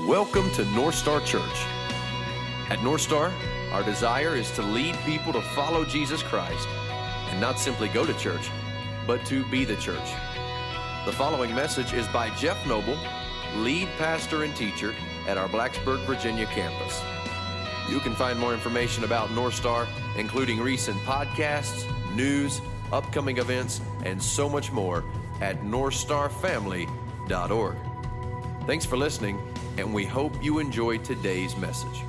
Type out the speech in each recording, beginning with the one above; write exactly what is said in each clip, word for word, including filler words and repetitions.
Welcome to North Star Church. At North Star, our desire is to lead people to follow Jesus Christ and not simply go to church, but to be the church. The following message is by Jeff Noble, lead pastor and teacher at our Blacksburg, Virginia campus. You can find more information about North Star, including recent podcasts, news, upcoming events, and so much more at north star family dot org. Thanks for listening, and we hope you enjoyed today's message.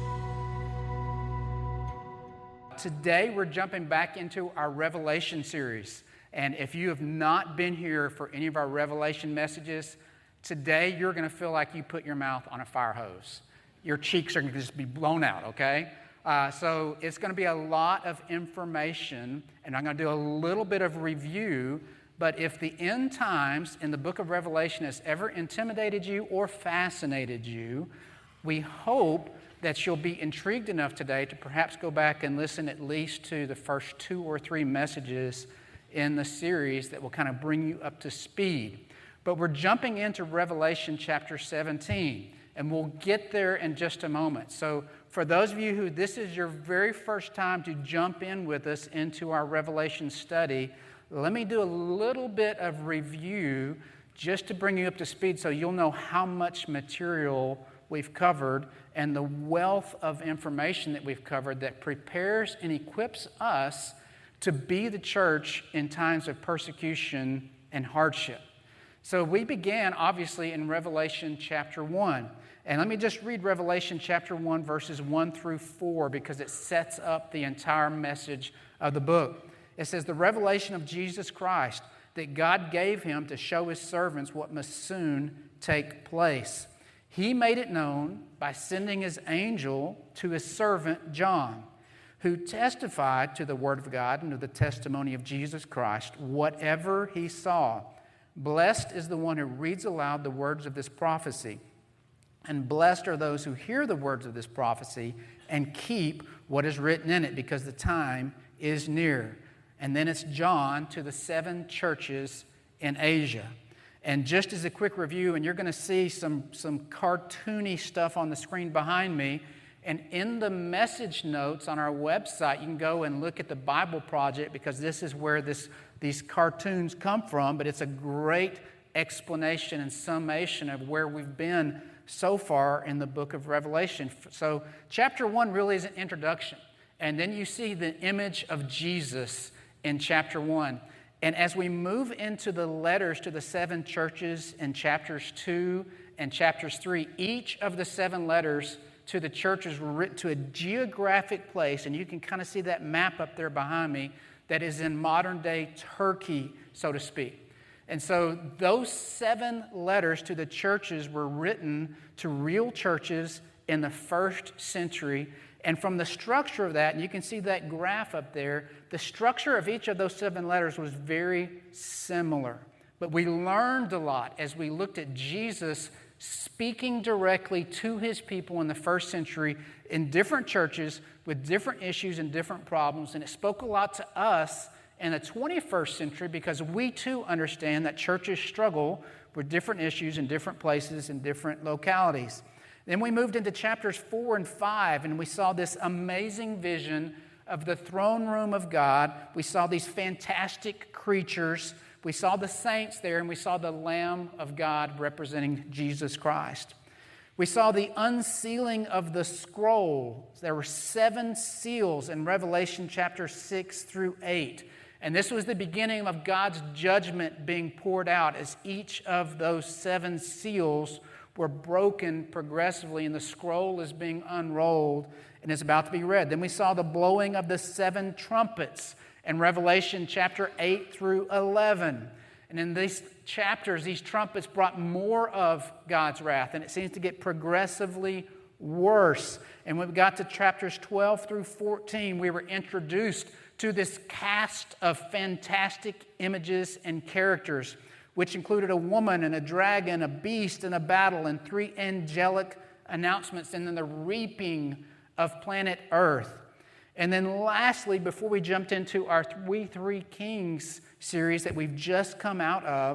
Today, we're jumping back into our Revelation series. And if you have not been here for any of our Revelation messages, today you're going to feel like you put your mouth on a fire hose. Your cheeks are going to just be blown out, okay? Uh, so it's going to be a lot of information, and I'm going to do a little bit of review. But if the end times in the book of Revelation has ever intimidated you or fascinated you, we hope that you'll be intrigued enough today to perhaps go back and listen at least to the first two or three messages in the series that will kind of bring you up to speed. But we're jumping into Revelation chapter seventeen, and we'll get there in just a moment. So for those of you who this is your very first time to jump in with us into our Revelation study, let me do a little bit of review just to bring you up to speed so you'll know how much material we've covered and the wealth of information that we've covered that prepares and equips us to be the church in times of persecution and hardship. So we began, obviously, in Revelation chapter one. And let me just read Revelation chapter one, verses one through four, because it sets up the entire message of the book. It says, the revelation of Jesus Christ that God gave him to show his servants what must soon take place. He made it known by sending his angel to his servant John, who testified to the word of God and to the testimony of Jesus Christ, whatever he saw. Blessed is the one who reads aloud the words of this prophecy, and blessed are those who hear the words of this prophecy and keep what is written in it, because the time is near. And then it's John to the seven churches in Asia. And just as a quick review, and you're going to see some, some cartoony stuff on the screen behind me, and in the message notes on our website, you can go and look at the Bible Project, because this is where this, these cartoons come from, but it's a great explanation and summation of where we've been so far in the book of Revelation. So chapter one really is an introduction, and then you see the image of Jesus in chapter one. And as we move into the letters to the seven churches in chapters two and chapters three, each of the seven letters to the churches were written to a geographic place, and you can kind of see that map up there behind me that is in modern-day Turkey, so to speak. And so those seven letters to the churches were written to real churches in the first century. And from the structure of that, and you can see that graph up there, the structure of each of those seven letters was very similar. But we learned a lot as we looked at Jesus speaking directly to his people in the first century in different churches with different issues and different problems. And it spoke a lot to us in the twenty-first century, because we too understand that churches struggle with different issues in different places and different localities. Then we moved into chapters four and five, and we saw this amazing vision of the throne room of God. We saw these fantastic creatures. We saw the saints there, and we saw the Lamb of God representing Jesus Christ. We saw the unsealing of the scroll. There were seven seals in Revelation chapter six through eight. And this was the beginning of God's judgment being poured out as each of those seven seals were broken progressively, and the scroll is being unrolled and is about to be read. Then we saw the blowing of the seven trumpets in Revelation chapter eight through eleven. And in these chapters, these trumpets brought more of God's wrath, and it seems to get progressively worse. And when we got to chapters twelve through fourteen, we were introduced to this cast of fantastic images and characters, which included a woman and a dragon, a beast and a battle, and three angelic announcements, and then the reaping of planet Earth. And then lastly, before we jumped into our We Three Kings series that we've just come out of,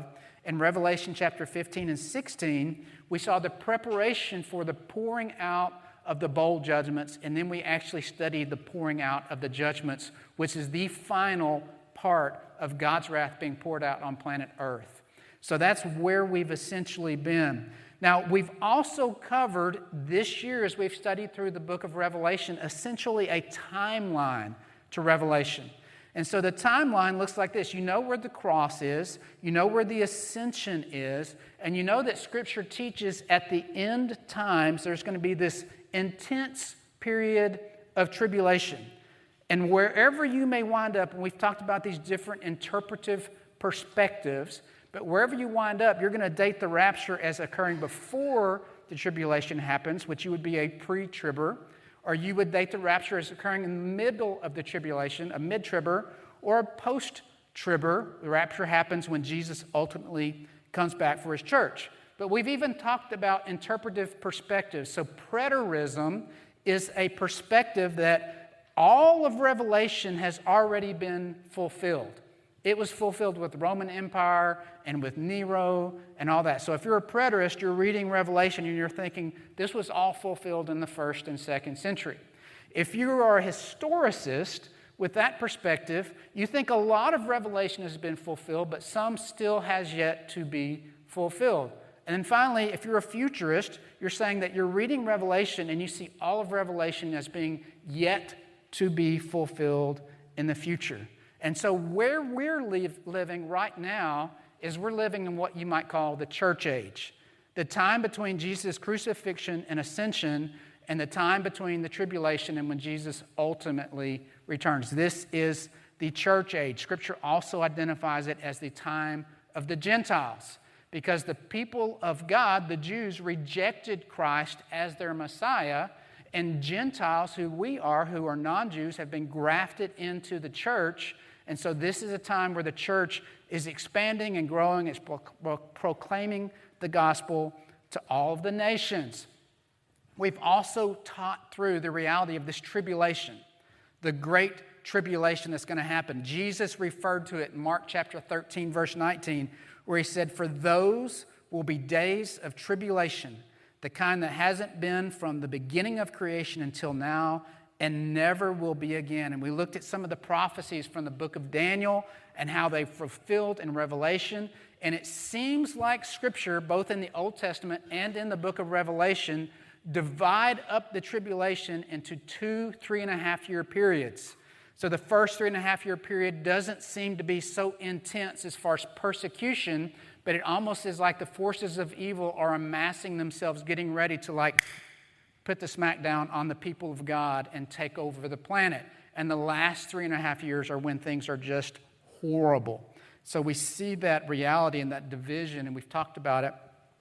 In Revelation chapter fifteen and sixteen, we saw the preparation for the pouring out of the bowl judgments, and then we actually studied the pouring out of the judgments, which is the final part of God's wrath being poured out on planet Earth. So that's where we've essentially been. Now, we've also covered this year, as we've studied through the book of Revelation, essentially a timeline to Revelation. And so the timeline looks like this. You know where the cross is, you know where the ascension is, and you know that Scripture teaches at the end times there's going to be this intense period of tribulation. And wherever you may wind up, and we've talked about these different interpretive perspectives, but wherever you wind up, you're going to date the rapture as occurring before the tribulation happens, which you would be a pre-tribber, or you would date the rapture as occurring in the middle of the tribulation, a mid-tribber, or a post-tribber. The rapture happens when Jesus ultimately comes back for his church. But we've even talked about interpretive perspectives. So preterism is a perspective that all of Revelation has already been fulfilled. It was fulfilled with the Roman Empire and with Nero and all that. So if you're a preterist, you're reading Revelation and you're thinking, this was all fulfilled in the first and second century. If you are a historicist with that perspective, you think a lot of Revelation has been fulfilled, but some still has yet to be fulfilled. And then finally, if you're a futurist, you're saying that you're reading Revelation and you see all of Revelation as being yet to be fulfilled in the future. And so where we're live, living right now is we're living in what you might call the church age. The time between Jesus' crucifixion and ascension and the time between the tribulation and when Jesus ultimately returns. This is the church age. Scripture also identifies it as the time of the Gentiles because the people of God, the Jews, rejected Christ as their Messiah, and Gentiles, who we are, who are non-Jews, have been grafted into the church. And so this is a time where the church is expanding and growing. It's pro- pro- proclaiming the gospel to all of the nations. We've also taught through the reality of this tribulation, the great tribulation that's going to happen. Jesus referred to it in Mark chapter thirteen, verse nineteen, where he said, "For those will be days of tribulation, the kind that hasn't been from the beginning of creation until now, and never will be again." And we looked at some of the prophecies from the book of Daniel and how they fulfilled in Revelation. And it seems like Scripture, both in the Old Testament and in the book of Revelation, divide up the tribulation into two three and a half year periods. So the first three and a half year period doesn't seem to be so intense as far as persecution, but it almost is like the forces of evil are amassing themselves, getting ready to like put the smackdown on the people of God and take over the planet. And the last three and a half years are when things are just horrible. So we see that reality and that division, and we've talked about it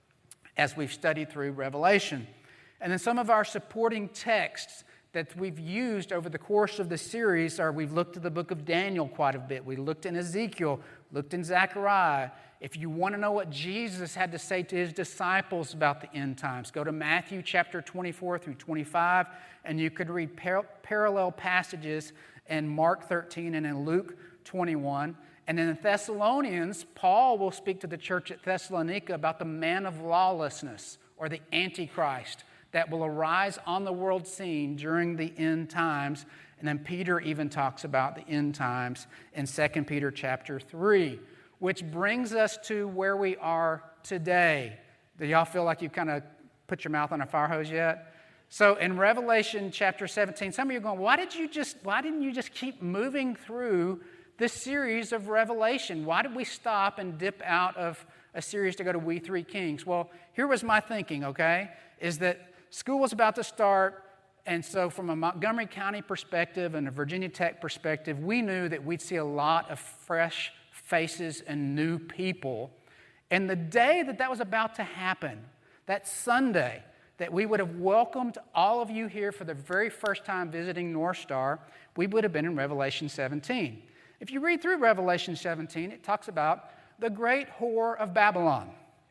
as we've studied through Revelation. And then some of our supporting texts that we've used over the course of the series are we've looked at the book of Daniel quite a bit. We looked in Ezekiel, looked in Zechariah. If you want to know what Jesus had to say to his disciples about the end times, go to Matthew chapter twenty-four through twenty-five, and you could read par- parallel passages in Mark thirteen and in Luke twenty-one. And in Thessalonians, Paul will speak to the church at Thessalonica about the man of lawlessness or the Antichrist that will arise on the world scene during the end times. And then Peter even talks about the end times in Second Peter chapter three. Which brings us to where we are today. Do y'all feel like you've kind of put your mouth on a fire hose yet? So in Revelation chapter seventeen, some of you are going, why did you just, why didn't you just keep moving through this series of Revelation? Why did we stop and dip out of a series to go to We Three Kings? Well, here was my thinking, okay, is that school was about to start, and so from a Montgomery County perspective and a Virginia Tech perspective, we knew that we'd see a lot of fresh faces and new people. And the day that that was about to happen, that Sunday, that we would have welcomed all of you here for the very first time visiting North Star, we would have been in Revelation seventeen. If you read through Revelation seventeen, it talks about the great whore of Babylon.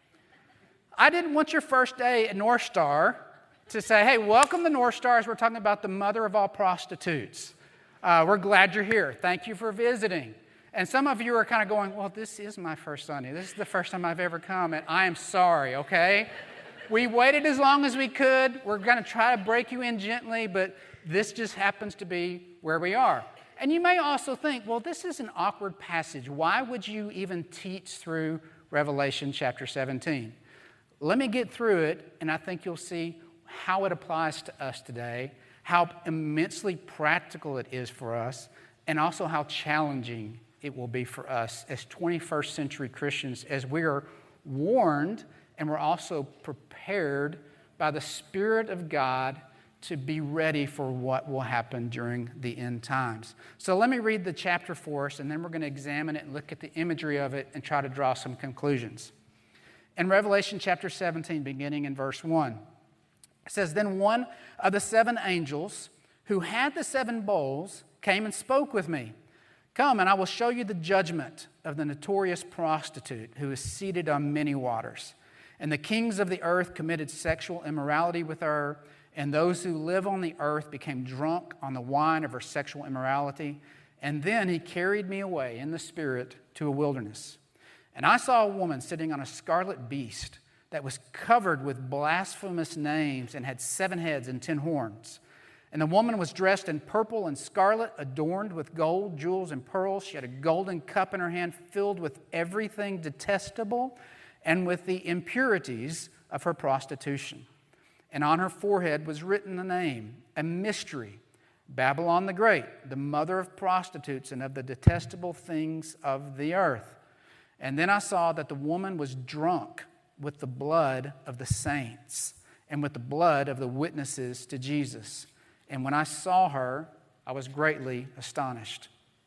I didn't want your first day at North Star to say, hey, welcome to North Star as we're talking about the mother of all prostitutes. Uh, we're glad you're here. Thank you for visiting. And some of you are kind of going, well, this is my first Sunday. This is the first time I've ever come, and I am sorry, okay? We waited as long as we could. We're going to try to break you in gently, but this just happens to be where we are. And you may also think, well, this is an awkward passage. Why would you even teach through Revelation chapter seventeen? Let me get through it, and I think you'll see how it applies to us today, how immensely practical it is for us, and also how challenging it will be for us as twenty-first century Christians, as we are warned and we're also prepared by the Spirit of God to be ready for what will happen during the end times. So let me read the chapter for us, and then we're going to examine it and look at the imagery of it and try to draw some conclusions. In Revelation chapter seventeen, beginning in verse one, it says, "Then one of the seven angels who had the seven bowls came and spoke with me. 'Come, and I will show you the judgment of the notorious prostitute who is seated on many waters. And the kings of the earth committed sexual immorality with her, and those who live on the earth became drunk on the wine of her sexual immorality. And then he carried me away in the spirit to a wilderness. And I saw a woman sitting on a scarlet beast that was covered with blasphemous names and had seven heads and ten horns. And the woman was dressed in purple and scarlet, adorned with gold, jewels, and pearls. She had a golden cup in her hand filled with everything detestable and with the impurities of her prostitution. And on her forehead was written a name, a mystery, Babylon the Great, the mother of prostitutes and of the detestable things of the earth. And then I saw that the woman was drunk with the blood of the saints and with the blood of the witnesses to Jesus. And when I saw her, I was greatly astonished.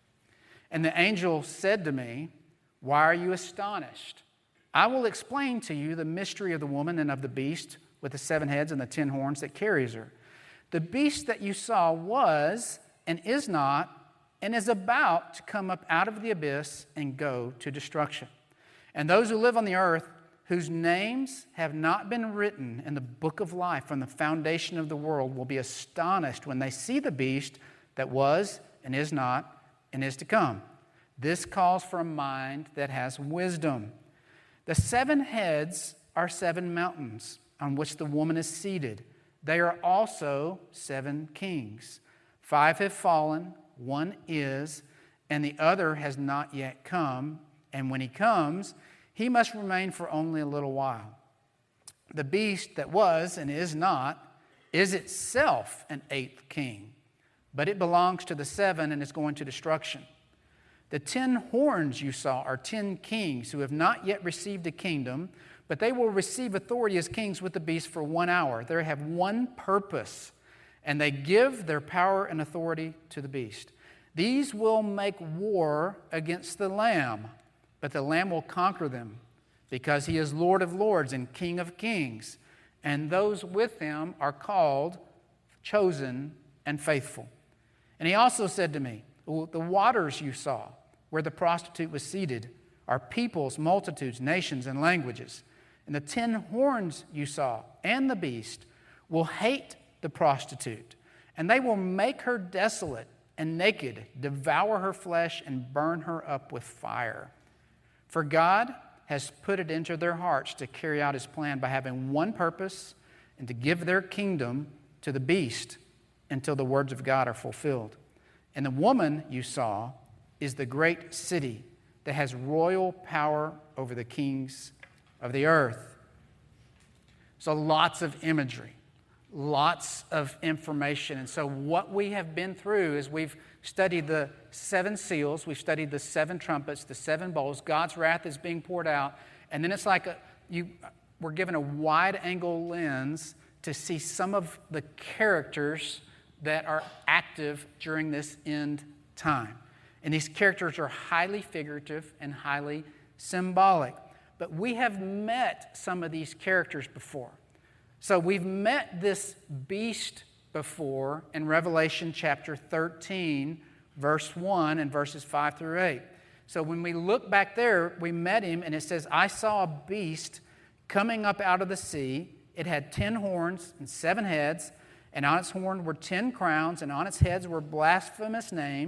And the angel said to me, 'Why are you astonished? I will explain to you the mystery of the woman and of the beast with the seven heads and the ten horns that carries her. The beast that you saw was and is not and is about to come up out of the abyss and go to destruction. And those who live on the earth, whose names have not been written in the book of life from the foundation of the world, will be astonished when they see the beast that was and is not and is to come. This calls for a mind that has wisdom. The seven heads are seven mountains on which the woman is seated. They are also seven kings. Five have fallen, one is, and the other has not yet come. And when he comes, he must remain for only a little while. The beast that was and is not is itself an eighth king, but it belongs to the seven and is going to destruction. The ten horns you saw are ten kings who have not yet received a kingdom, but they will receive authority as kings with the beast for one hour. They have one purpose, and they give their power and authority to the beast. These will make war against the Lamb, but the Lamb will conquer them, because he is Lord of lords and King of kings, and those with him are called, chosen, and faithful. And he also said to me, the waters you saw, where the prostitute was seated, are peoples, multitudes, nations, and languages. And the ten horns you saw and the beast will hate the prostitute, and they will make her desolate and naked, devour her flesh, and burn her up with fire. For God has put it into their hearts to carry out his plan by having one purpose and to give their kingdom to the beast until the words of God are fulfilled. And the woman you saw is the great city that has royal power over the kings of the earth. So lots of imagery, lots of information. And so what we have been through is we've studied the seven seals, we've studied the seven trumpets, the seven bowls. God's wrath is being poured out. And then it's like a, you, we're given a wide-angle lens to see some of the characters that are active during this end time. And these characters are highly figurative and highly symbolic. But we have met some of these characters before. So we've met this beast before in Revelation chapter thirteen, verse one and verses five through eight. So when we look back there, we met him, and it says, I saw a beast coming up out of the sea. It had ten horns and seven heads, and on its horn were ten crowns, and on its heads were blasphemous names.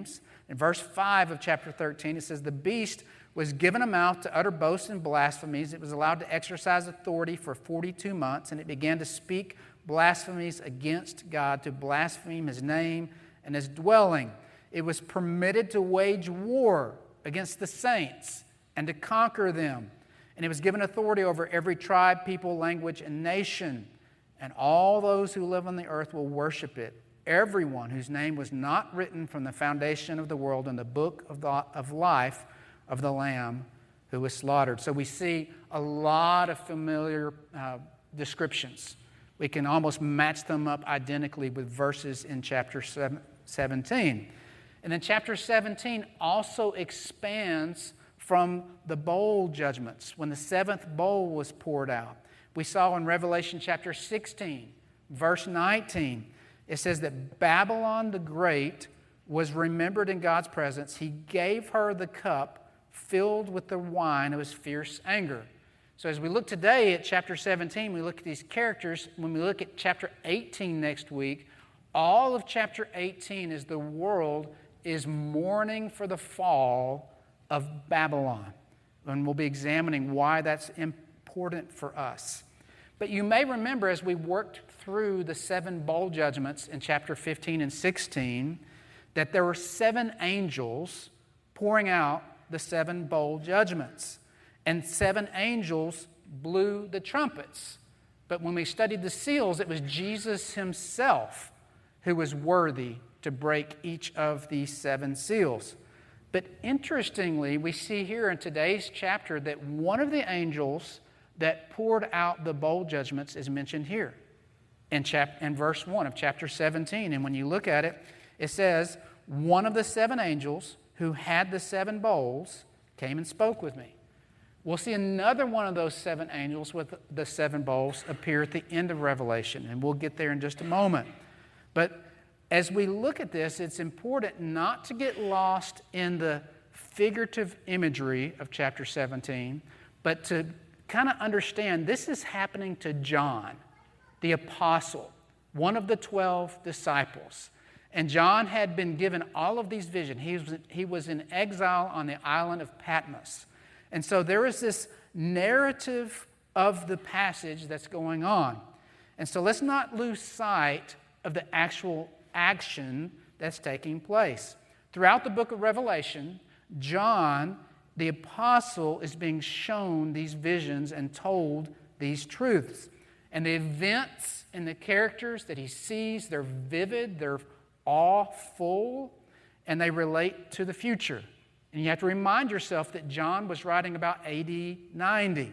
In verse five of chapter thirteen, it says, the beast was given a mouth to utter boasts and blasphemies. It was allowed to exercise authority for forty-two months, and it began to speak blasphemies against God, to blaspheme his name and his dwelling. It was permitted to wage war against the saints and to conquer them. And it was given authority over every tribe, people, language, and nation. And all those who live on the earth will worship it. Everyone whose name was not written from the foundation of the world in the book of, the, of life of the Lamb who was slaughtered. So we see a lot of familiar uh, descriptions. We can almost match them up identically with verses in chapter seventeen. And then chapter seventeen also expands from the bowl judgments when the seventh bowl was poured out. We saw in Revelation chapter sixteen, verse nineteen, it says that Babylon the Great was remembered in God's presence. He gave her the cup filled with the wine of his fierce anger. So as we look today at chapter seventeen, we look at these characters. When we look at chapter eighteen next week, all of chapter eighteen is the world is mourning for the fall of Babylon. And we'll be examining why that's important for us. But you may remember as we worked through the seven bowl judgments in chapter fifteen and sixteen, that there were seven angels pouring out the seven bowl judgments. And seven angels blew the trumpets. But when we studied the seals, it was Jesus himself who was worthy to break each of these seven seals. But interestingly, we see here in today's chapter that one of the angels that poured out the bowl judgments is mentioned here in, chap- in verse one of chapter seventeen. And when you look at it, it says, one of the seven angels who had the seven bowls came and spoke with me. We'll see another one of those seven angels with the seven bowls appear at the end of Revelation, and we'll get there in just a moment. But as we look at this, it's important not to get lost in the figurative imagery of chapter seventeen, but to kind of understand this is happening to John, the apostle, one of the twelve disciples. And John had been given all of these visions. He was, he was in exile on the island of Patmos. And so there is this narrative of the passage that's going on. And so let's not lose sight of the actual action that's taking place. Throughout the book of Revelation, John, the apostle, is being shown these visions and told these truths. And the events and the characters that he sees, they're vivid, they're awful, and they relate to the future. And you have to remind yourself that John was writing about A D ninety.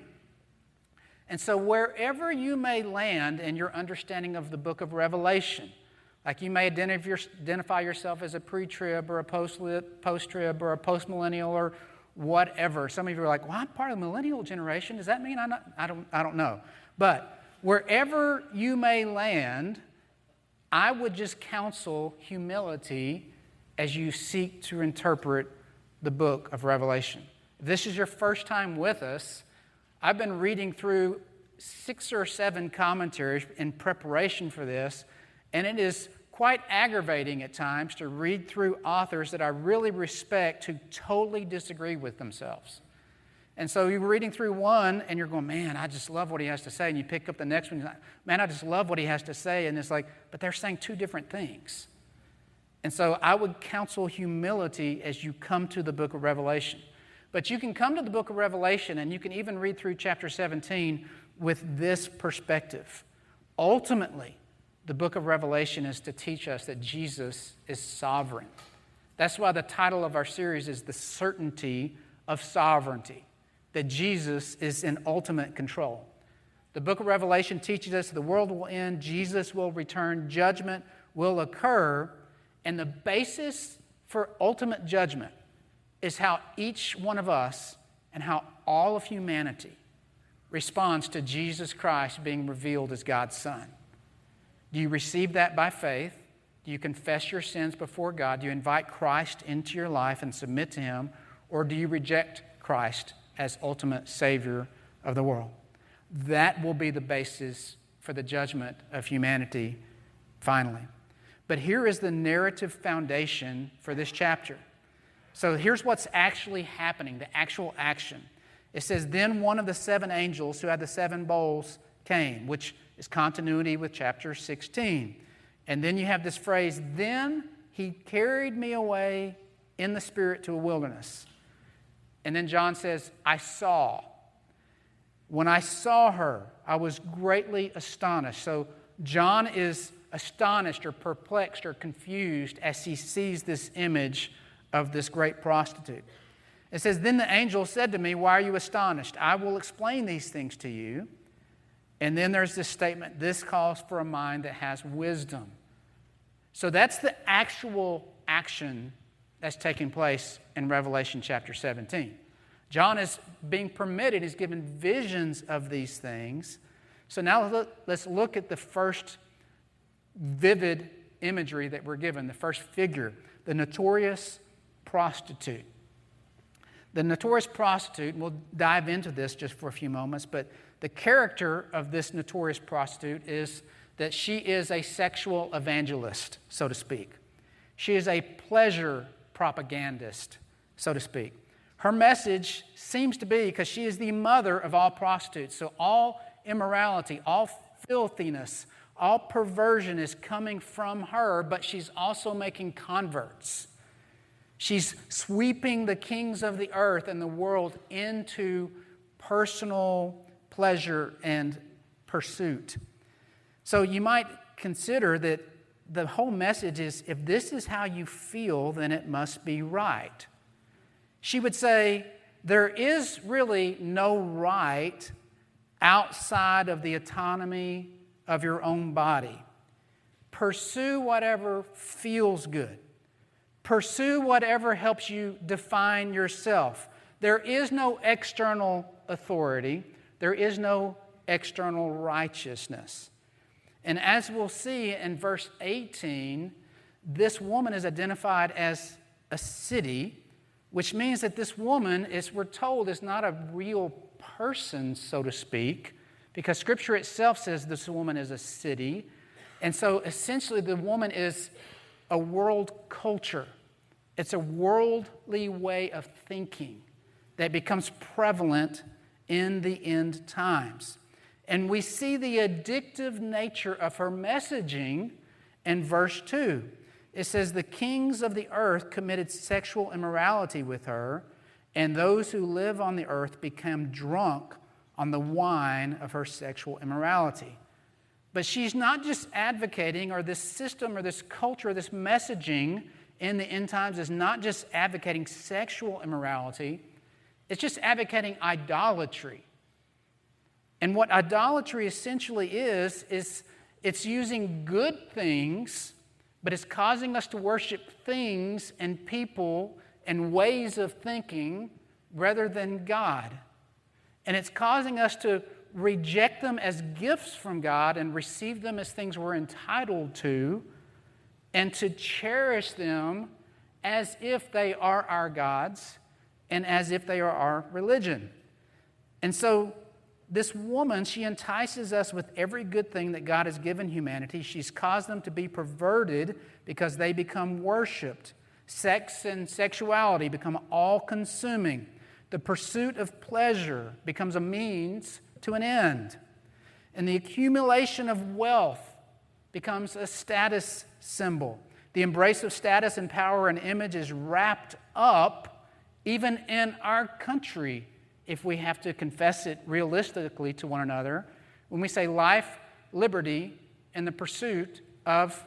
And so wherever you may land in your understanding of the book of Revelation, like you may identify yourself as a pre-trib or a post-trib or a post-millennial or whatever. Some of you are like, well, I'm part of the millennial generation. Does that mean I'm not? I don't, I don't know. But wherever you may land, I would just counsel humility as you seek to interpret the book of Revelation. If this is your first time with us, I've been reading through six or seven commentaries in preparation for this, and it is quite aggravating at times to read through authors that I really respect who totally disagree with themselves. And so you're reading through one, and you're going, man, I just love what he has to say. And you pick up the next one, you're like, man, I just love what he has to say. And it's like, but they're saying two different things. And so I would counsel humility as you come to the book of Revelation. But you can come to the book of Revelation, and you can even read through chapter seventeen with this perspective. Ultimately, the book of Revelation is to teach us that Jesus is sovereign. That's why the title of our series is The Certainty of Sovereignty, that Jesus is in ultimate control. The book of Revelation teaches us the world will end, Jesus will return, judgment will occur, and the basis for ultimate judgment is how each one of us and how all of humanity responds to Jesus Christ being revealed as God's Son. Do you receive that by faith? Do you confess your sins before God? Do you invite Christ into your life and submit to Him? Or do you reject Christ as ultimate Savior of the world? That will be the basis for the judgment of humanity finally. But here is the narrative foundation for this chapter. So here's what's actually happening, the actual action. It says, then one of the seven angels who had the seven bowls came, which is continuity with chapter sixteen. And then you have this phrase, then he carried me away in the Spirit to a wilderness. And then John says, I saw. When I saw her, I was greatly astonished. So John is astonished or perplexed or confused as he sees this image of this great prostitute. It says, then the angel said to me, why are you astonished? I will explain these things to you. And then there's this statement, this calls for a mind that has wisdom. So that's the actual action that's taking place in Revelation chapter seventeen. John is being permitted, he's given visions of these things. So now let's look at the first vivid imagery that we're given, the first figure, the notorious prostitute. The notorious prostitute, we'll dive into this just for a few moments, but the character of this notorious prostitute is that she is a sexual evangelist, so to speak. She is a pleasure propagandist, so to speak. Her message seems to be, because she is the mother of all prostitutes, so all immorality, all filthiness, all perversion is coming from her, but she's also making converts. She's sweeping the kings of the earth and the world into personal pleasure and pursuit. So you might consider that the whole message is, if this is how you feel, then it must be right. She would say, there is really no right outside of the autonomy of your own body. Pursue whatever feels good. Pursue whatever helps you define yourself. There is no external authority. There is no external righteousness. And as we'll see in verse eighteen, this woman is identified as a city, which means that this woman, as we're told, is not a real person, so to speak, because Scripture itself says this woman is a city. And so essentially the woman is a world culture. It's a worldly way of thinking that becomes prevalent in the end times. And we see the addictive nature of her messaging in verse two. It says, the kings of the earth committed sexual immorality with her, and those who live on the earth became drunk on the wine of her sexual immorality. But she's not just advocating, or this system or this culture or this messaging in the end times is not just advocating sexual immorality, it's just advocating idolatry. And what idolatry essentially is, is it's using good things, but it's causing us to worship things and people and ways of thinking rather than God. And it's causing us to reject them as gifts from God and receive them as things we're entitled to, and to cherish them as if they are our gods and as if they are our religion. And so this woman, she entices us with every good thing that God has given humanity. She's caused them to be perverted because they become worshiped. Sex and sexuality become all-consuming. The pursuit of pleasure becomes a means to an end. And the accumulation of wealth becomes a status symbol. The embrace of status and power and image is wrapped up even in our country, if we have to confess it realistically to one another, when we say life, liberty, and the pursuit of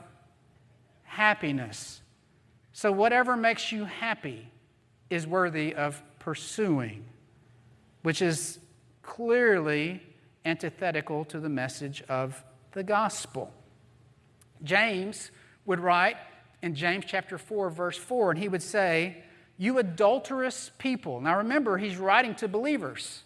happiness. So whatever makes you happy is worthy of pursuing, which is clearly antithetical to the message of the gospel. James would write in James chapter four, verse four, and he would say, you adulterous people. Now remember, he's writing to believers.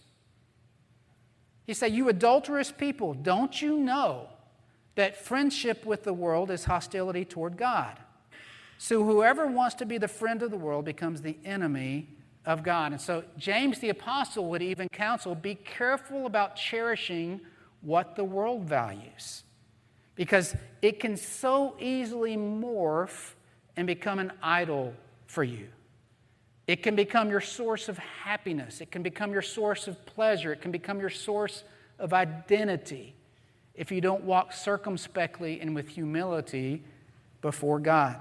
He said, you adulterous people, don't you know that friendship with the world is hostility toward God? So whoever wants to be the friend of the world becomes the enemy of God. And so James the apostle would even counsel, be careful about cherishing what the world values, because it can so easily morph and become an idol for you. It can become your source of happiness. It can become your source of pleasure. It can become your source of identity if you don't walk circumspectly and with humility before God.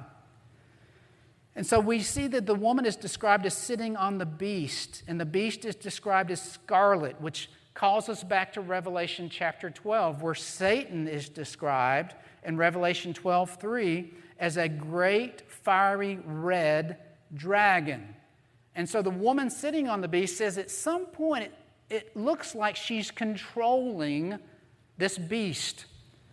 And so we see that the woman is described as sitting on the beast, and the beast is described as scarlet, which calls us back to Revelation chapter twelve, where Satan is described in Revelation twelve three as a great fiery red dragon. And so the woman sitting on the beast says at some point it, it looks like she's controlling this beast.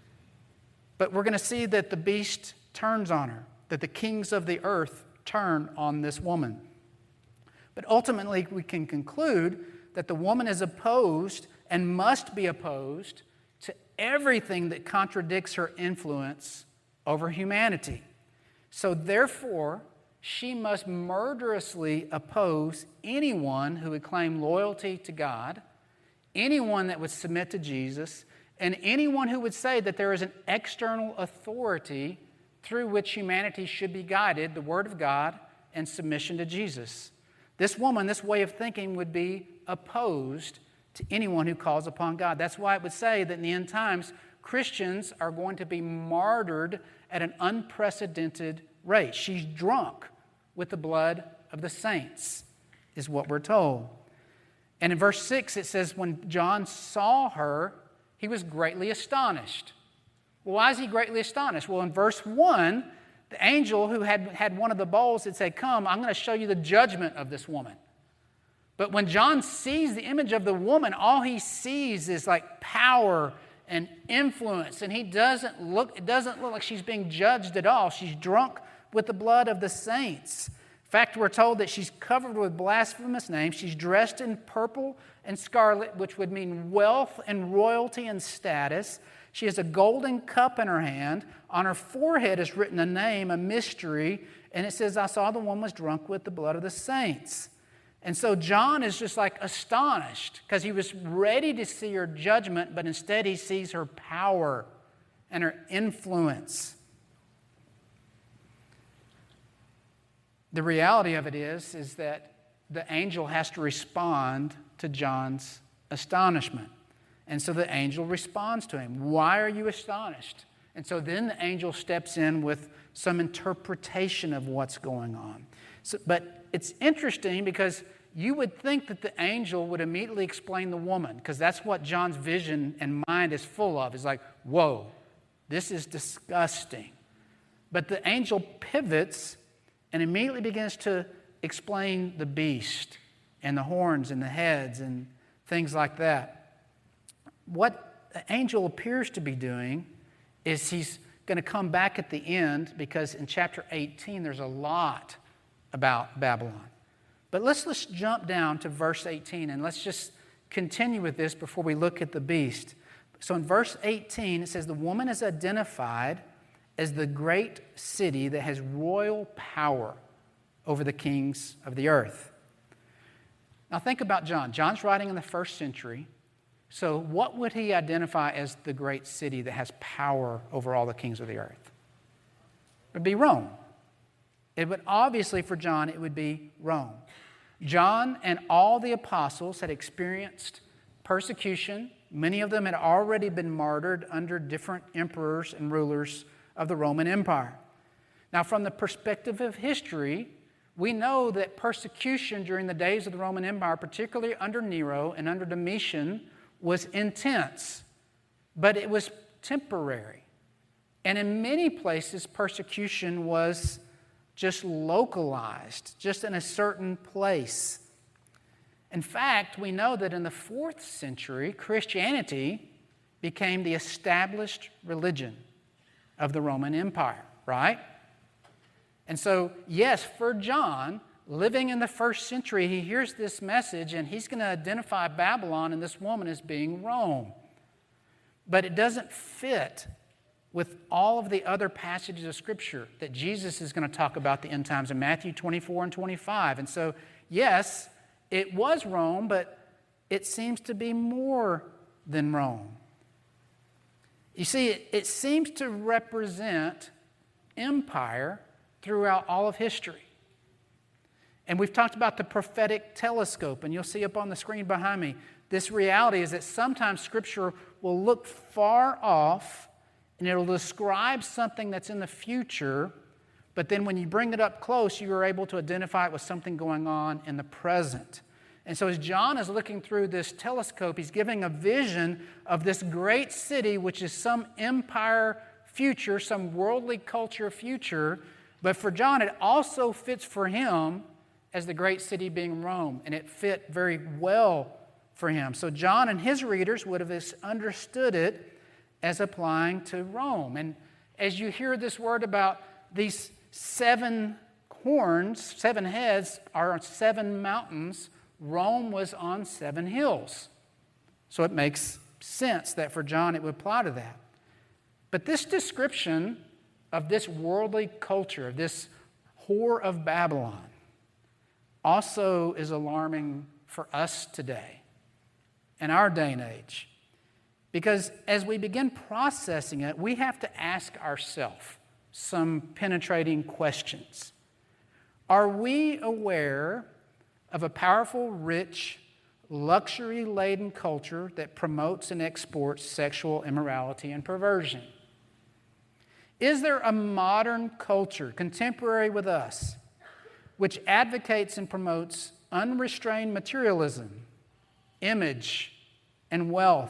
But we're going to see that the beast turns on her, that the kings of the earth turn on this woman. But ultimately, we can conclude that the woman is opposed and must be opposed to everything that contradicts her influence over humanity. So therefore, she must murderously oppose anyone who would claim loyalty to God, anyone that would submit to Jesus, and anyone who would say that there is an external authority through which humanity should be guided, the Word of God, and submission to Jesus. This woman, this way of thinking would be opposed to anyone who calls upon God. That's why it would say that in the end times, Christians are going to be martyred at an unprecedented rate. She's drunk with the blood of the saints, is what we're told. And in verse six, it says, when John saw her, he was greatly astonished. Well, why is he greatly astonished? Well, in verse one, the angel who had, had one of the bowls had said, come, I'm going to show you the judgment of this woman. But when John sees the image of the woman, all he sees is like power and influence. And he doesn't look, it doesn't look like she's being judged at all. She's drunk with the blood of the saints. In fact, we're told that she's covered with blasphemous names. She's dressed in purple and scarlet, which would mean wealth and royalty and status. She has a golden cup in her hand. On her forehead is written a name, a mystery, and it says, I saw the woman was drunk with the blood of the saints. And so John is just like astonished because he was ready to see her judgment, but instead he sees her power and her influence. The reality of it is, is that the angel has to respond to John's astonishment. And so the angel responds to him. Why are you astonished? And so then the angel steps in with some interpretation of what's going on. So, but it's interesting because you would think that the angel would immediately explain the woman, because that's what John's vision and mind is full of. It's like, whoa, this is disgusting. But the angel pivots and immediately begins to explain the beast and the horns and the heads and things like that. What the angel appears to be doing is he's going to come back at the end, because in chapter eighteen there's a lot about Babylon. But let's, let's jump down to verse eighteen and let's just continue with this before we look at the beast. So in verse eighteen it says, the woman is identified as the great city that has royal power over the kings of the earth. Now think about John. John's writing in the first century. So what would he identify as the great city that has power over all the kings of the earth? It would be Rome. It would obviously, for John, it would be Rome. John and all the apostles had experienced persecution. Many of them had already been martyred under different emperors and rulers of the Roman Empire. Now, from the perspective of history, we know that persecution during the days of the Roman Empire, particularly under Nero and under Domitian, was intense, but it was temporary. And in many places, persecution was just localized, just in a certain place. In fact, we know that in the fourth century, Christianity became the established religion of the Roman Empire, right? And so, yes, for John, living in the first century, he hears this message and he's going to identify Babylon and this woman as being Rome. But it doesn't fit with all of the other passages of Scripture that Jesus is going to talk about the end times in Matthew twenty-four and twenty-five. And so, yes, it was Rome, but it seems to be more than Rome. You see, it, it seems to represent empire throughout all of history. And we've talked about the prophetic telescope, and you'll see up on the screen behind me, this reality is that sometimes Scripture will look far off, and it'll describe something that's in the future, but then when you bring it up close, you are able to identify it with something going on in the present. And so as John is looking through this telescope, he's giving a vision of this great city, which is some empire future, some worldly culture future. But for John, it also fits for him as the great city being Rome, and it fit very well for him. So John and his readers would have understood it as applying to Rome. And as you hear this word about these seven horns, seven heads are on seven mountains, Rome was on seven hills. So it makes sense that for John it would apply to that. But this description of this worldly culture, this whore of Babylon, also is alarming for us today, in our day and age. Because as we begin processing it, we have to ask ourselves some penetrating questions. Are we aware of a powerful, rich, luxury-laden culture that promotes and exports sexual immorality and perversion? Is there a modern culture, contemporary with us, which advocates and promotes unrestrained materialism, image, and wealth?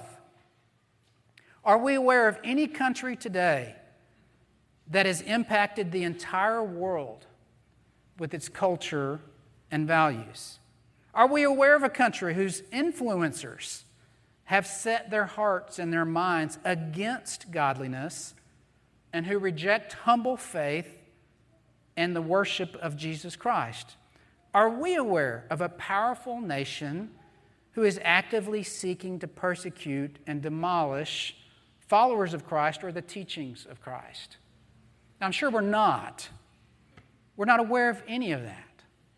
Are we aware of any country today that has impacted the entire world with its culture and values? Are we aware of a country whose influencers have set their hearts and their minds against godliness and who reject humble faith and the worship of Jesus Christ? Are we aware of a powerful nation who is actively seeking to persecute and demolish followers of Christ or the teachings of Christ? Now, I'm sure we're not. We're not aware of any of that.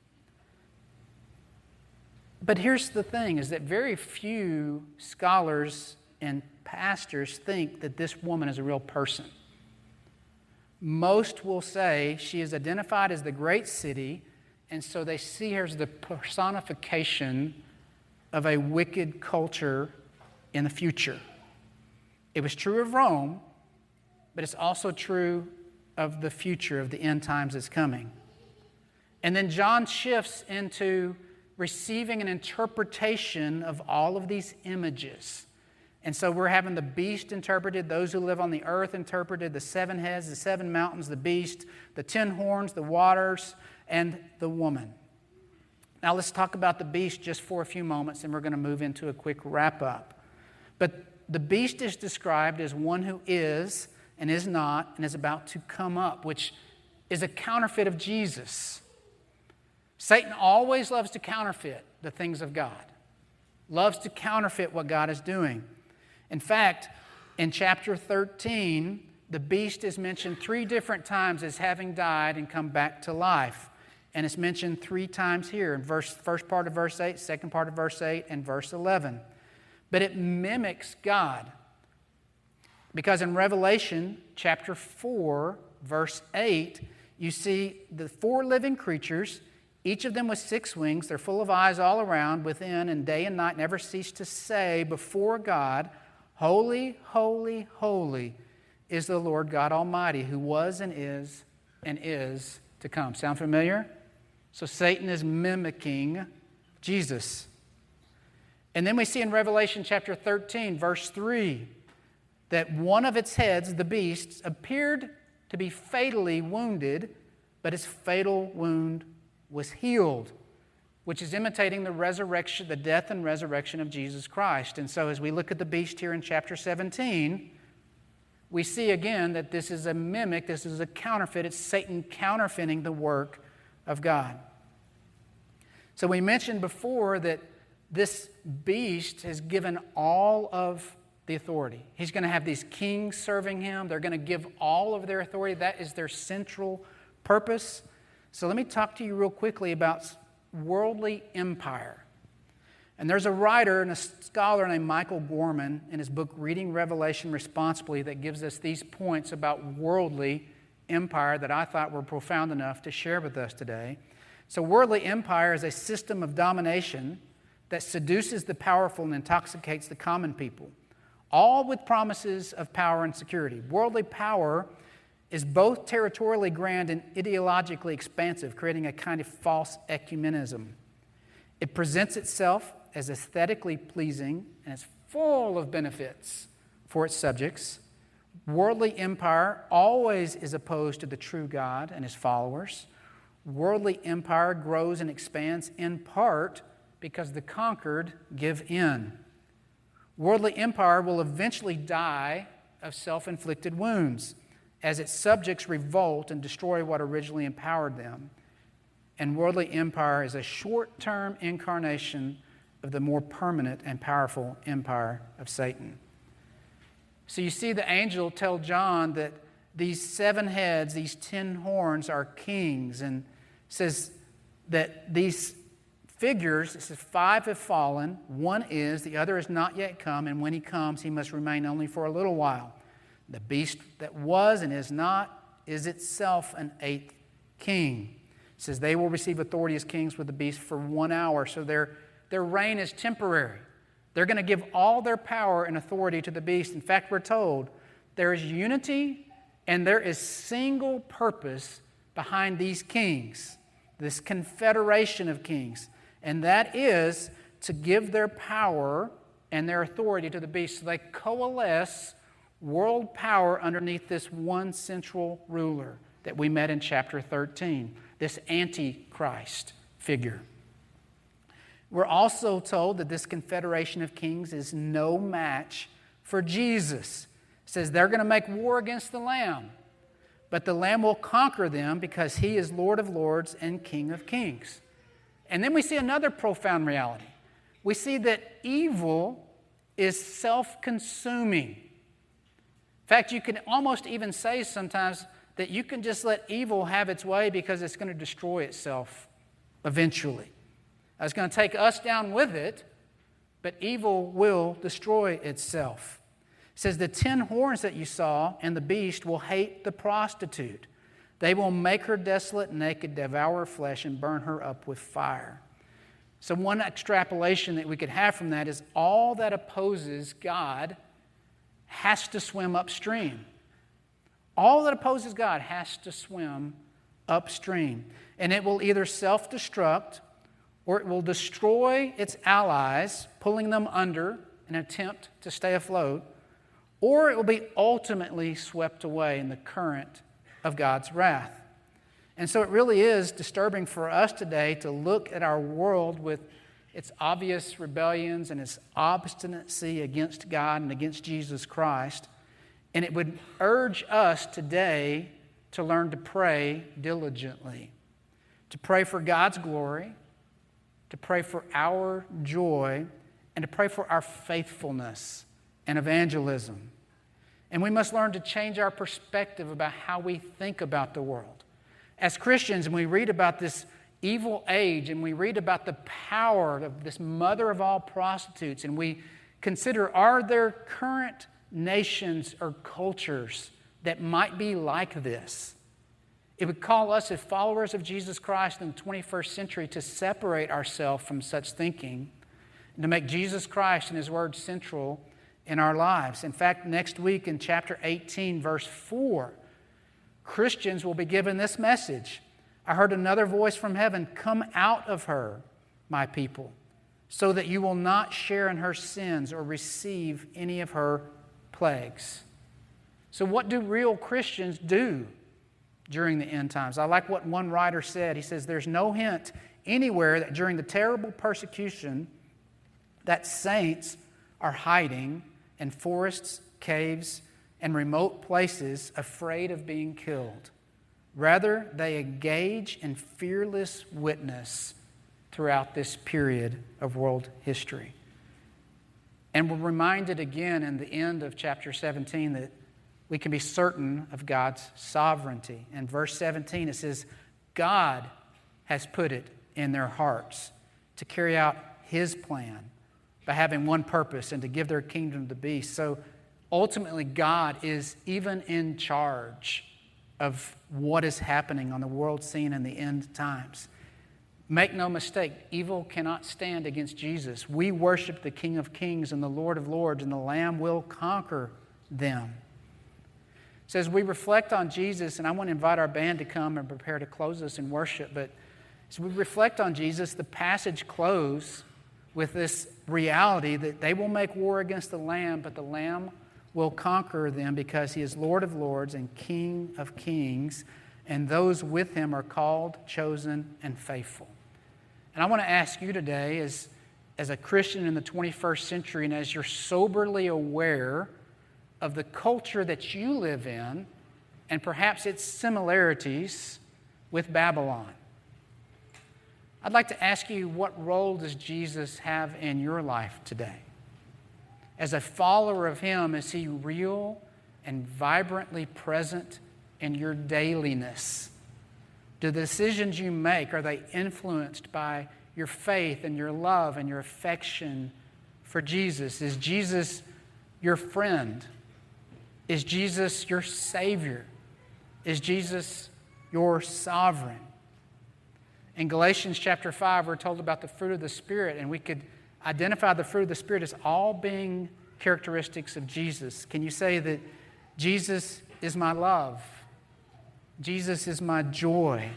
But here's the thing, is that very few scholars and pastors think that this woman is a real person. Most will say she is identified as the great city, and so they see her as the personification of a wicked culture in the future. It was true of Rome, but it's also true of the future of the end times that's coming. And then John shifts into receiving an interpretation of all of these images. And so we're having the beast interpreted, those who live on the earth interpreted, the seven heads, the seven mountains, the beast, the ten horns, the waters, and the woman. Now let's talk about the beast just for a few moments, and we're going to move into a quick wrap-up. But the beast is described as one who is and is not and is about to come up, which is a counterfeit of Jesus. Satan always loves to counterfeit the things of God, loves to counterfeit what God is doing. In fact, in chapter thirteen, the beast is mentioned three different times as having died and come back to life. And it's mentioned three times here in verse, first part of verse eight, second part of verse eight, and verse eleven. But it mimics God. Because in Revelation chapter four, verse eight, you see the four living creatures, each of them with six wings. They're full of eyes all around, within, and day and night never cease to say before God, "Holy, holy, holy is the Lord God Almighty, who was and is and is to come." Sound familiar? So Satan is mimicking Jesus. And then we see in Revelation chapter thirteen, verse three, that one of its heads, the beast, appeared to be fatally wounded, but his fatal wound was healed, which is imitating the resurrection, the death and resurrection of Jesus Christ. And so as we look at the beast here in chapter seventeen, we see again that this is a mimic, this is a counterfeit. It's Satan counterfeiting the work of God. So we mentioned before that this beast has given all of the authority. He's going to have these kings serving him. They're going to give all of their authority. That is their central purpose. So let me talk to you real quickly about worldly empire. And there's a writer and a scholar named Michael Gorman in his book Reading Revelation Responsibly that gives us these points about worldly empire that I thought were profound enough to share with us today. So worldly empire is a system of domination that seduces the powerful and intoxicates the common people, all with promises of power and security. Worldly power is both territorially grand and ideologically expansive, creating a kind of false ecumenism. It presents itself as aesthetically pleasing and is full of benefits for its subjects. Worldly empire always is opposed to the true God and his followers. Worldly empire grows and expands in part because the conquered give in. Worldly empire will eventually die of self-inflicted wounds as its subjects revolt and destroy what originally empowered them. And worldly empire is a short-term incarnation of the more permanent and powerful empire of Satan. So you see the angel tell John that these seven heads, these ten horns are kings, and says that these figures, it says five have fallen, one is, the other has not yet come, and when he comes, he must remain only for a little while. The beast that was and is not is itself an eighth king. It says they will receive authority as kings with the beast for one hour, so their, their reign is temporary. They're going to give all their power and authority to the beast. In fact, we're told there is unity and there is single purpose behind these kings, this confederation of kings, and that is to give their power and their authority to the beast. So they coalesce world power underneath this one central ruler that we met in chapter thirteen, this Antichrist figure. We're also told that this confederation of kings is no match for Jesus. It says they're going to make war against the Lamb, but the Lamb will conquer them because he is Lord of lords and King of kings. And then we see another profound reality. We see that evil is self-consuming. In fact, you can almost even say sometimes that you can just let evil have its way because it's going to destroy itself eventually. It's going to take us down with it, but evil will destroy itself. It says the ten horns that you saw and the beast will hate the prostitute. They will make her desolate and naked, devour her flesh, and burn her up with fire. So one extrapolation that we could have from that is all that opposes God has to swim upstream. All that opposes God has to swim upstream. And it will either self-destruct or it will destroy its allies, pulling them under in an attempt to stay afloat, or it will be ultimately swept away in the current of God's wrath. And so it really is disturbing for us today to look at our world with its obvious rebellions and its obstinacy against God and against Jesus Christ. And it would urge us today to learn to pray diligently, to pray for God's glory, to pray for our joy, and to pray for our faithfulness and evangelism. And we must learn to change our perspective about how we think about the world. As Christians, when we read about this evil age and we read about the power of this mother of all prostitutes, and we consider, are there current nations or cultures that might be like this? It would call us as followers of Jesus Christ in the twenty-first century to separate ourselves from such thinking and to make Jesus Christ and His Word central in our lives. In fact, next week in chapter eighteen, verse four, Christians will be given this message. I heard another voice from heaven, "Come out of her, my people, so that you will not share in her sins or receive any of her plagues." So what do real Christians do during the end times? I like what one writer said. He says, there's no hint anywhere that during the terrible persecution that saints are hiding in forests, caves, and remote places afraid of being killed. Rather, they engage in fearless witness throughout this period of world history. And we're reminded again in the end of chapter seventeen that we can be certain of God's sovereignty. In verse seventeen, it says, God has put it in their hearts to carry out His plan by having one purpose and to give their kingdom to the beast. So ultimately, God is even in charge of what is happening on the world scene in the end times. Make no mistake, evil cannot stand against Jesus. We worship the King of Kings and the Lord of Lords, and the Lamb will conquer them. So as we reflect on Jesus, and I want to invite our band to come and prepare to close us in worship, but as we reflect on Jesus, the passage closes with this reality that they will make war against the Lamb, but the Lamb will conquer them because he is Lord of Lords and King of Kings, and those with him are called, chosen, and faithful. And I want to ask you today, as, as a Christian in the twenty-first century, and as you're soberly aware of the culture that you live in, and perhaps its similarities with Babylon, I'd like to ask you, what role does Jesus have in your life today? As a follower of him, is he real and vibrantly present in your dailiness? Do the decisions you make, are they influenced by your faith and your love and your affection for Jesus? Is Jesus your friend? Is Jesus your Savior? Is Jesus your sovereign? In Galatians chapter five, we're told about the fruit of the Spirit, and we could identify the fruit of the Spirit as all being characteristics of Jesus. Can you say that Jesus is my love? Jesus is my joy.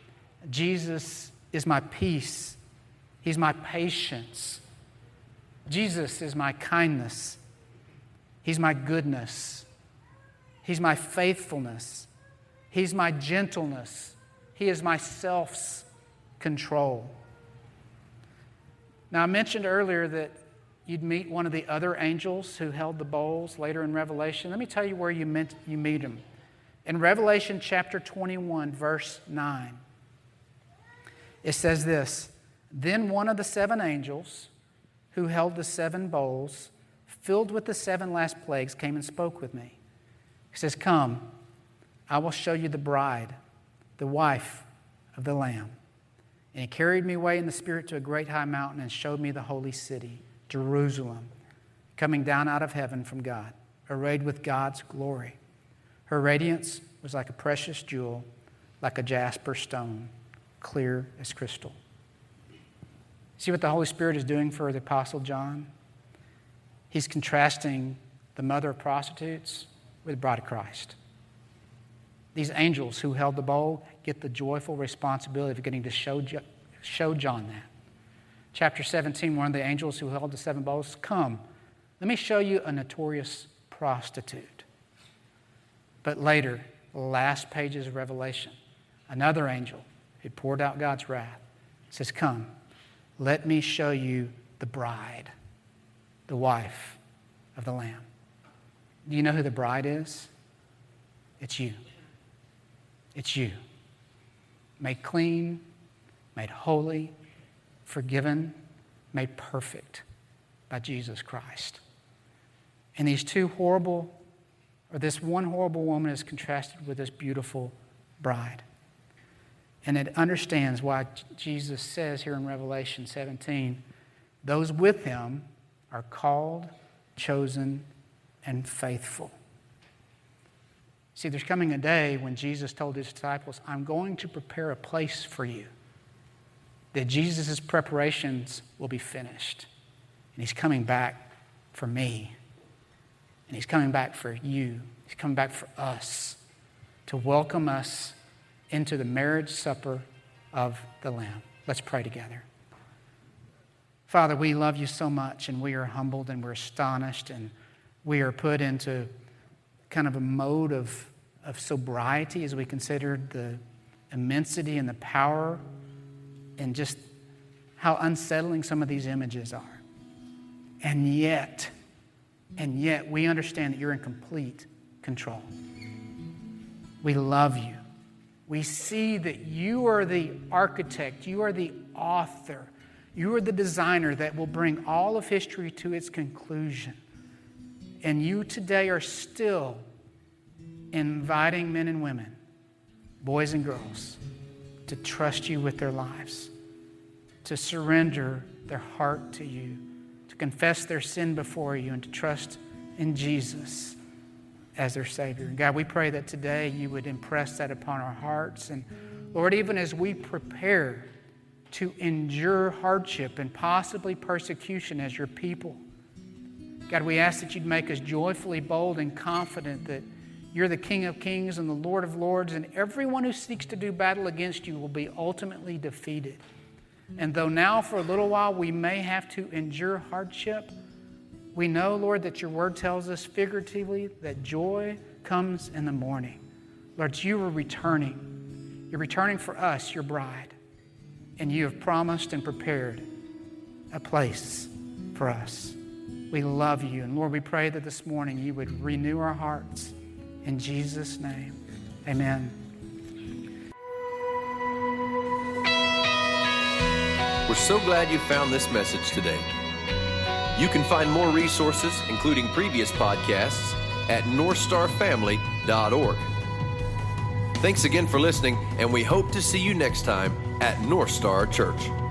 Jesus is my peace. He's my patience. Jesus is my kindness. He's my goodness. He's my faithfulness. He's my gentleness. He is my self-control. Now, I mentioned earlier that you'd meet one of the other angels who held the bowls later in Revelation. Let me tell you where you, meant, you meet him. In Revelation chapter twenty-one, verse nine, it says this, "Then one of the seven angels who held the seven bowls, filled with the seven last plagues, came and spoke with me. He says, 'Come, I will show you the bride, the wife of the Lamb.' And he carried me away in the Spirit to a great high mountain and showed me the holy city, Jerusalem, coming down out of heaven from God, arrayed with God's glory. Her radiance was like a precious jewel, like a jasper stone, clear as crystal." See what the Holy Spirit is doing for the Apostle John? He's contrasting the mother of prostitutes with the bride of Christ. These angels who held the bowl get the joyful responsibility of getting to show, show John that. Chapter seventeen, one of the angels who held the seven bowls, "Come, let me show you a notorious prostitute." But later, the last pages of Revelation, another angel who poured out God's wrath says, "Come, let me show you the bride, the wife of the Lamb." Do you know who the bride is? It's you. It's you. Made clean, made holy, forgiven, made perfect by Jesus Christ. And these two horrible, or this one horrible woman is contrasted with this beautiful bride. And it understands why Jesus says here in Revelation seventeen, those with him are called, chosen, and faithful. See, there's coming a day when Jesus told his disciples, "I'm going to prepare a place for you." That Jesus' preparations will be finished. And he's coming back for me. And he's coming back for you. He's coming back for us to welcome us into the marriage supper of the Lamb. Let's pray together. Father, we love you so much, and we are humbled and we're astonished, and we are put into kind of a mode of, of sobriety as we consider the immensity and the power and just how unsettling some of these images are. And yet, and yet we understand that you're in complete control. We love you. We see that you are the architect, you are the author, you are the designer that will bring all of history to its conclusion. And you today are still inviting men and women, boys and girls, to trust you with their lives, to surrender their heart to you, to confess their sin before you, and to trust in Jesus as their Savior. And God, we pray that today you would impress that upon our hearts. And Lord, even as we prepare to endure hardship and possibly persecution as your people. God, we ask that you'd make us joyfully bold and confident that you're the King of Kings and the Lord of Lords, and everyone who seeks to do battle against you will be ultimately defeated. And though now for a little while we may have to endure hardship, we know, Lord, that your word tells us figuratively that joy comes in the morning. Lord, you are returning. You're returning for us, your bride. And you have promised and prepared a place for us. We love you. And Lord, we pray that this morning you would renew our hearts. In Jesus' name, amen. We're so glad you found this message today. You can find more resources, including previous podcasts, at north star family dot org. Thanks again for listening, and we hope to see you next time at North Star Church.